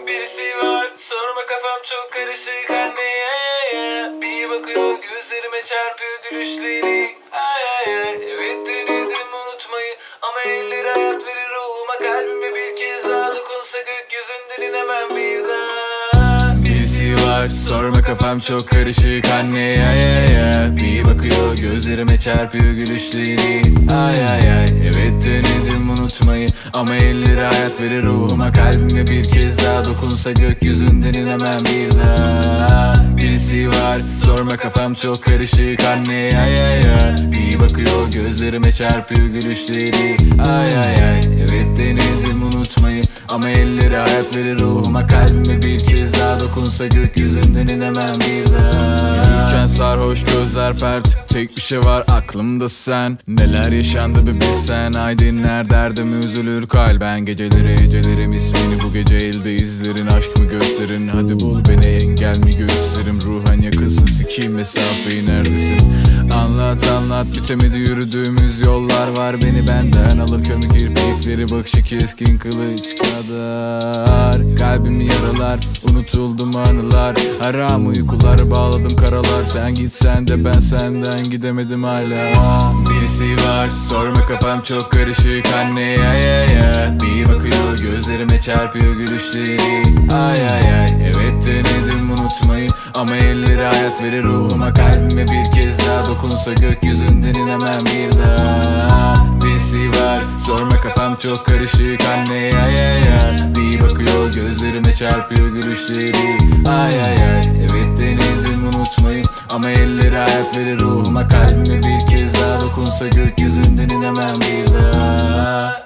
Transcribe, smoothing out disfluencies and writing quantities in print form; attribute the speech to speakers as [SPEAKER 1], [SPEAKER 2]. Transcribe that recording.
[SPEAKER 1] Birisi var, sorma kafam çok karışık anne. Bir bakıyor gözlerime çarpıyor gülüşleri. Ay ay ay, evet denedim unutmayı ama elleri hayat verir ruhuma, kalbime bir kez daha dokunsa gökyüzünden inemem bir daha. Birisi var, sorma kafam çok karışık anne. Bir bakıyor gözlerime çarpıyor gülüşleri. Ay ay ay, evet denedim unutmayı ama elleri hayat verir ruhuma, kalbime bir kez daha dokunsa gökyüzünden inemem bir daha. Birisi var, sorma kafam çok karışık anne. Bir bakıyor gözlerime çarpıyor gülüşleri. Ay ay ay, evet denedim unutmayı ama elleri hayat verir ruhuma, kalbime bir kez daha dokunsa gökyüzünden inemem bir daha.
[SPEAKER 2] Yürürken sarhoş gözler pert, tek bir şey var aklımda sen. Neler yaşandı bir bilsen, ay dinler derdimi üzülür kalben. Gecelerim ismini bu gece elde izlerin, aşk mı gösterin, hadi bul beni engel mi gösterim. Ruhen yakınsın, sikiyim mesafeyi, neredesin? Anlat bitemedi yürüdüğümüz yollar var, beni benden alır kömür kirpikleri, bakışı keskin kılıç kadar. Kalbimi yaralar, unutuldum anılar, haram uykular bağladım karalar. Sen gitsen de ben senden gidemedim hala.
[SPEAKER 1] Birisi var, sorma kafam çok karışık anne. Bir bakıyor gözlerime çarpıyor gülüşleri. Ay ay ay, evet denedim unutmayı ama elleri hayat verir ruhuma, kalbime bir kez daha dokunsa gökyüzünden inemem bir daha. Birisi var, sorma kafam çok karışık anne. Bir bakıyor gözlerime çarpıyor gülüşleri. Ay ay ay, evet denedim unutmayı ama elleri hayat verir ruhuma, kalbime bir kez daha dokunsa gökyüzünden inemem bir daha.